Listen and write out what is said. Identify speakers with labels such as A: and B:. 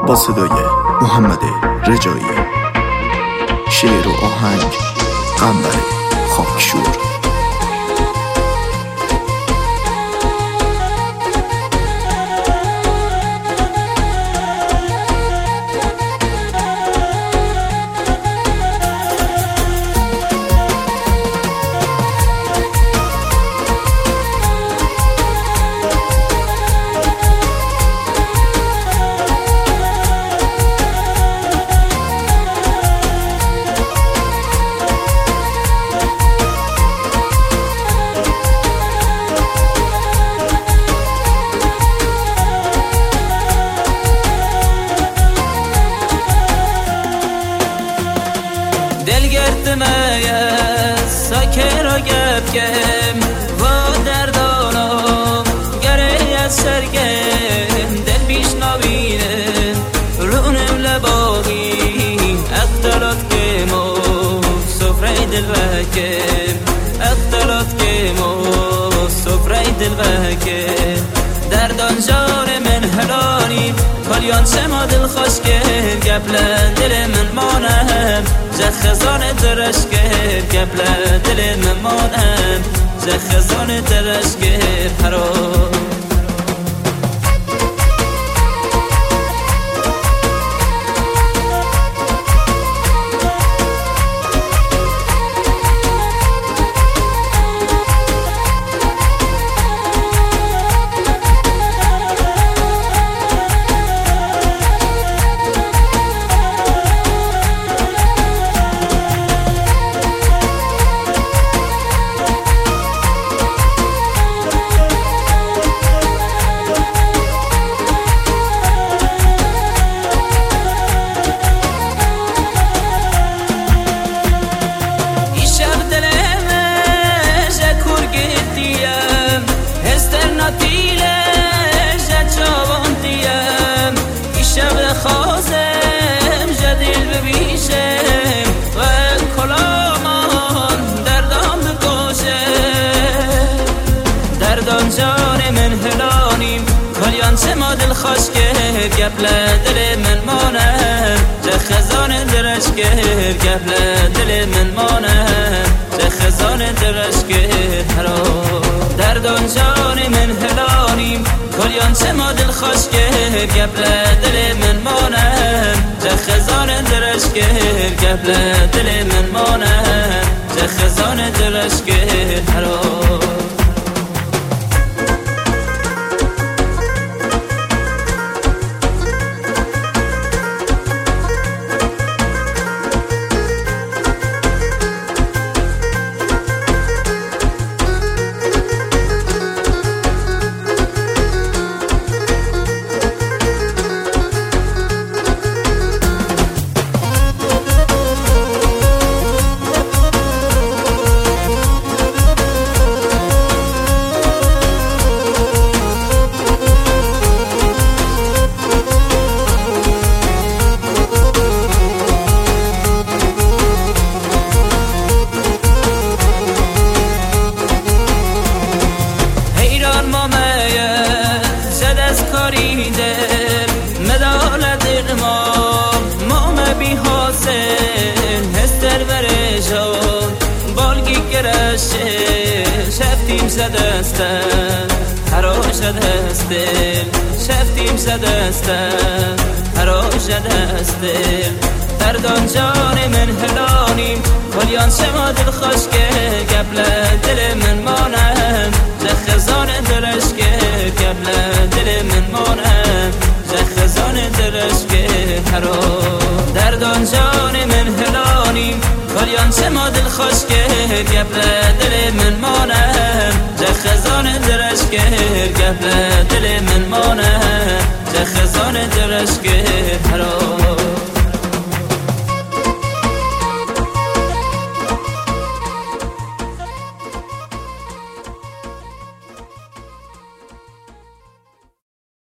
A: با صدای محمد رجایی. شعر و آهنگ قنبر خاکشور.
B: ساکر و گفگم و دردانم گره از سرگم دل بیش نبینه رونم لباقی اختلات که مو سفره دل وکم اختلات که مو سفره دل وکم دردان جان من هلانی کلیان سما دل خوش کرد گبلن دل من مانم خزان درش کرد گبلن دل من مانم خزان درش کرد حرام خازم جدیل ببیشم و کلامان دردان بکشه دردان جان من هلانیم کلیان سما دل خوش کرد گبله دل من مانم خزان درش کرد گبله دل من مانم خزان درش کرد حرام دردان جان من هلانیم کلیان سما دل خوش کرد گبله دل من مانم خزان درش کرد گبله دل من مانم خزان درش کرد حرام مدال دلم مام بی حاصل هستر برشان بالگی گرشه شفتیم زدستن حراشد هستل شفتیم زدستن حراشد هستل دردان جان من هلانیم کلیان شما دل خوش که گبله دل من مانم خزان درش که گبله دل من مانم خزان درش که حرام دردان جان من هلانیم کلیان شما دل خوش که گبله دل من مانم خزان درش که گبله دل من مانم خزان درش که حرام